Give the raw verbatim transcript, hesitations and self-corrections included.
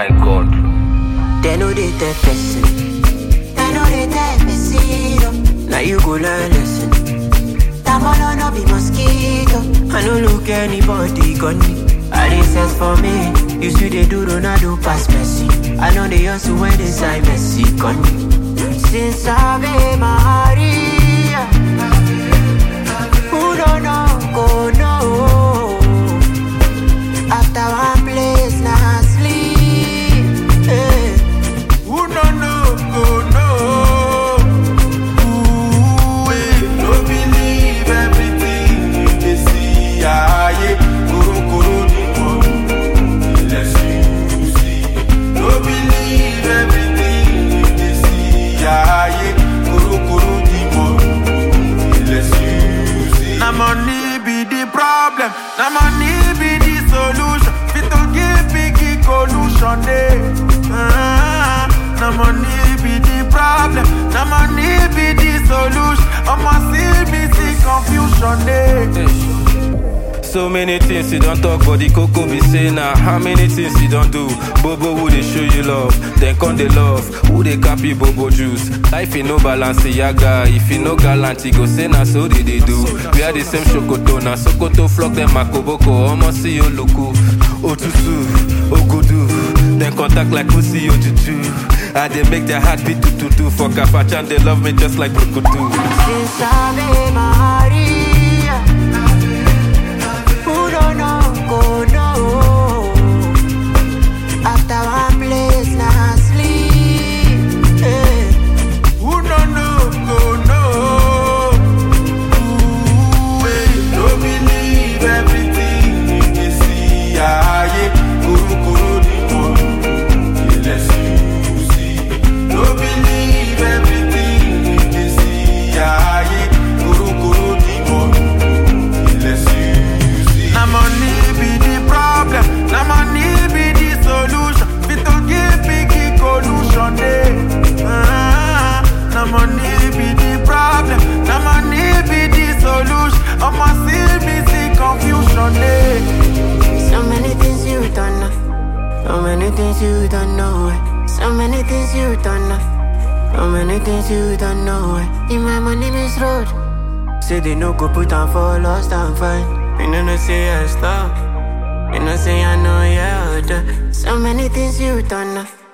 thank God. They know they take person. They know they take person. Now you go learn lesson. Tamala no be mosquito. I no look anybody gun me. I dey sense for me. You see they do Ronaldo pass Messi. I know they also when they sign Messi gun me. Since Ave Maria, who don't know go know. After one place now sleep. Hey. Who don't know go know. Ooh, we no believe everything they see. Ah, yeah. Kuru kuru di mo. Let's see. No believe everything they see. Ah, yeah. Kuru kuru di mo. Let's see. Na money be the problem. Na money be the solution. Fit to give big collusion. Ah, na money be the problem. Na money be the solution. I'ma see me see confusion. Eh. So many things you don't talk, but the cocoa be say now. How many things you don't do? Bobo who they show you love, then come they love. Who they copy Bobo juice? Life in no balance, yaga. If you no gallant, you go say na so they, they do. We are the same shokoto, na sokoto flock them makoboko. Almost see you luku, otusu, ogudu. Then contact like pussy ojuju. And they make their heart beat to to to. For Kafachan, they love me just like Brukutu. Since Ave Maria, who don't know go know. After one place now sleep. Hey. Who don't know go know. Ooh, we no believe everything they see. Ah, yeah. Kuru kuru di mo. Let's see. No believe everything they see. Ah, yeah. Kuru kuru di mo. Let's see. Na money be the problem. Na money be the solution. Fit to give big collusion. Eh. Ah, na money be the problem. Na money be the solution. I'ma see me see confusion. Eh. So many things you don't know. So many things you don't know. So many things you don't know. So many things you don't know. In my money miss road. Say they no go put on for lost and find. You know no say I stop. You know say I know yeah. So many things you don't know.